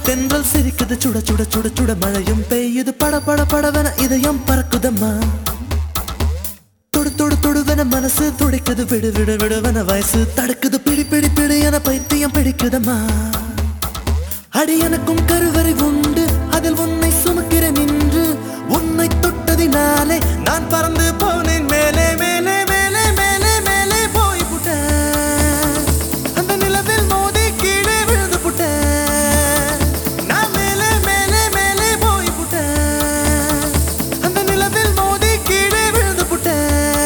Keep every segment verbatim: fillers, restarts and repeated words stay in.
தென்றல் சிரிக்குது சுட சுட சுட சுட மழையும் பெய்யுது பட பட படவன இதயம் பறக்குதம்மா தொடு தொடு தொடுவன மனசு துடிக்குது விடு விடு விடுவன வயசு தடுக்குது பிடி பிடி பிடி என பைத்தியம் பிடிக்குதம்மா அடி எனக்கும் கருவறை உண்டு அதில் உன்னை சுமக்கிறேன் நின்று உன்னை தொட்டதினாலே நான் பறந்து போனேன் மேலே மேலே மேலே மேலே மேலே போய் புட்டேன் அந்த நிலவில் மோதி கீழே விழுந்து புட்டேன் நான் மேலே மேலே மேலே போய் புட்டேன் அந்த நிலவில் மோதி கீழே விழுந்து புட்டேன்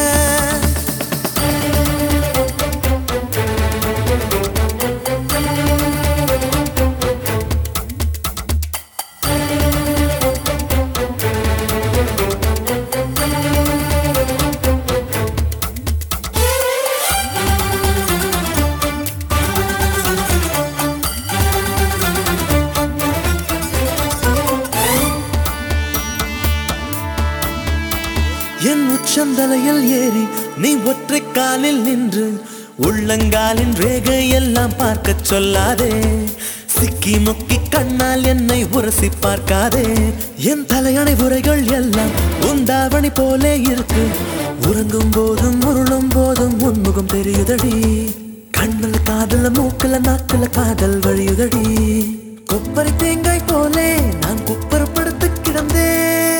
என் உச்சந்தலையில் ஏறி நீ ஒற்றை காலில் நின்று உள்ளங்காலின் ரேகை எல்லாம் பார்க்க சொல்லாதே சிக்கி முக்கி கண்ணால் என்னை உரசி பார்க்காதே என் தலையணை உரைகள் எல்லாம் உந்தாவணி போலே இருக்கு உறங்கும் போதும் உருளும் போதும் உன்முகம் தெரியுதடி கண்ணில் காதல மூக்கல நாக்குல காதல் வழியுதடி கொப்பரை தேங்காய் போலே நான் குப்பரப்படுத்து கிடந்தேன்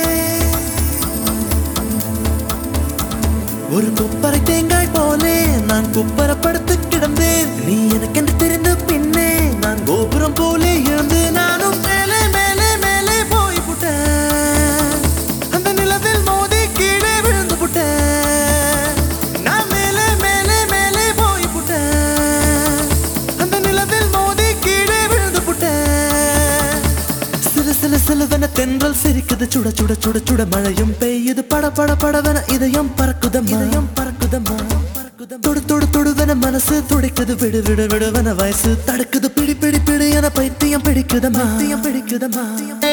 ஒரு குப்பரை தேங்காய் போலே நான் குப்பரப்படுத்து கிடந்தேன் நீ எனக்கென்று தெரிந்த பின்னே நான் கோபுரம் போலே இருந்து நானும் மேலே மேலே மேலே போய் புட்டேன் அந்த நிலவில் மோதி கீழே விழுந்து புட்டேன் நான் மேலே மேலே மேலே போய் புட்டேன் அந்த நிலவில் மோதி கீழே விழுந்து புட்டேன் சில சில சிலவன தென்றல் சிரிக்குது சுட சுட சுட சுட மழையும் பெய்யுது பட பட படவன இதயம் பறக்குதம்மா இதயம் பறக்குதம்மா தொடு தொடு தொடுவன மனசு துடிக்குது விடு விடு விடுவன வயசு தடுக்குது பிடி பிடி பிடி என பைத்தியம் பிடிக்குதம்மா பைத்தியம் பிடிக்குதம்மா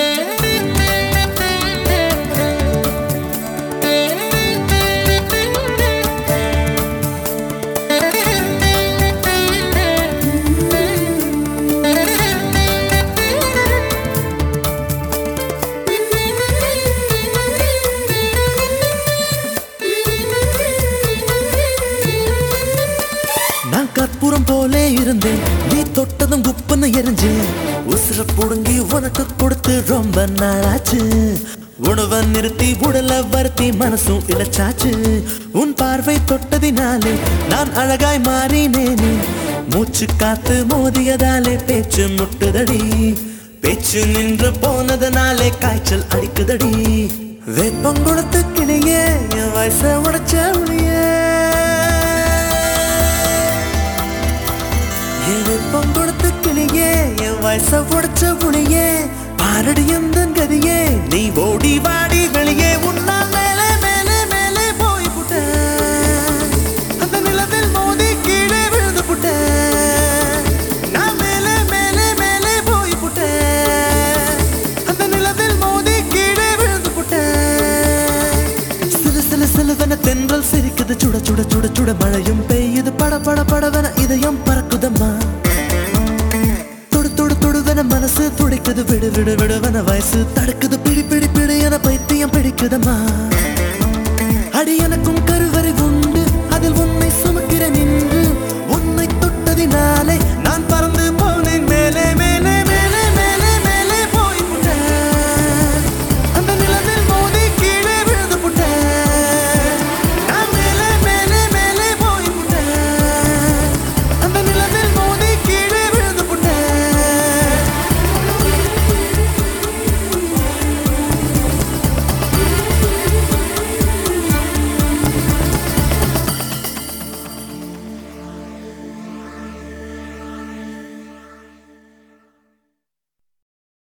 நான் கற்பூரம் போலே இருந்தேன் நீ தொட்டதும் குப்புன்னு எரிஞ்சேன் உசுர புடுங்கி உனக்கு கொடுத்து ரொம்ப நாளாச்சு உணவை நிறுத்தி உடலை வருத்தி மனசும் இழைச்சாச்சு உன் பார்வை தொட்டதினாலே நான் அழகாய் மாறினேனே மூச்சு காத்து மோதியதாலே பேச்சு முட்டுதடி பேச்சு நின்று போனதனாலே காய்ச்சல் அடிக்குதடி வேப்பம் கொடுத்து கிளியே என் வயசை உடைச்ச உளியே வெப்பம் கொடுத்து கிளியே என் வயச உடைச்ச புளியே பாரடி எந்த கதியே நீ ஓடி வாடி வெளியே உன்னா மேலே மேலே மேலே போய் புட்டேன் அந்த நிலவில் மோதி கீழே விழுந்து புட்டேன் நான் மேலே மேலே மேலே போய் புட்டேன் அந்த நிலவில் மோதி கீழே விழுந்து புட்டேன் சில சில சிலவன தென்றல் சிரிக்குது சுட சுட சுட சுட மழையும் பெய்யுது பட பட படவன இதயம் பறக்குதம்மா தொடு தொடு தொடுவன மனசு துடிக்குது விடு விடு விடுவன வயசு தட